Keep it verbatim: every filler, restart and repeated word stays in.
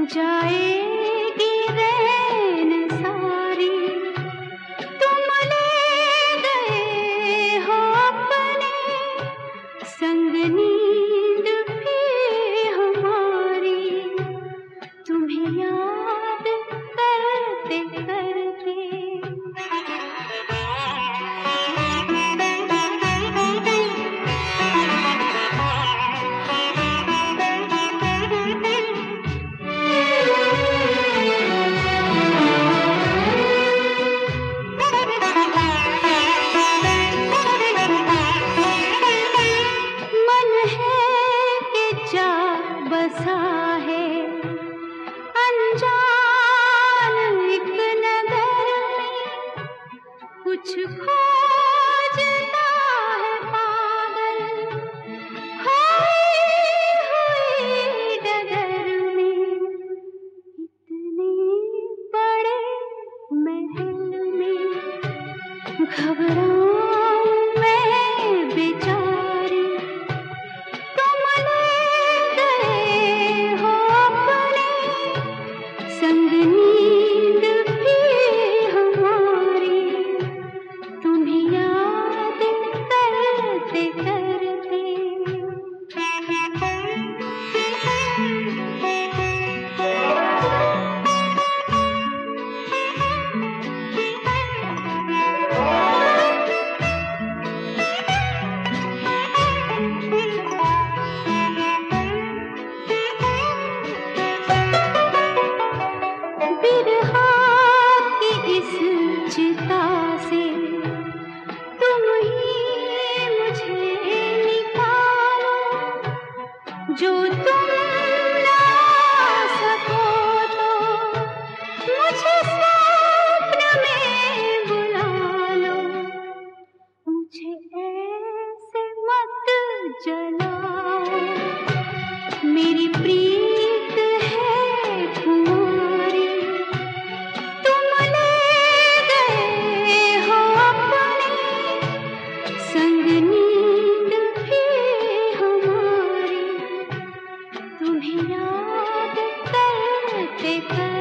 जाएगी रैन सारी, तुम ले गए हो अपने संग नींद भी हमारी, तुम्हें याद करते करते। बसा है अनजान एक नगर में, कुछ खोजता है पागल खोई हुई डगर में। इतने बड़े महल में घबराऊं मैं बेचारी, संग नींद भी हमारी, तुम्हें याद करते करते। बिरहा की इस चिता से तुम ही मुझे निकालो, जो तुम ना सको तो मुझे स्वप्न में बुला लो। मुझे ऐसे मत जलाओ, मेरी प्रीत है तुम्हारी, तुम ले गए हो अपने संग नींद भी हमारी, तुम्हें याद करते करते।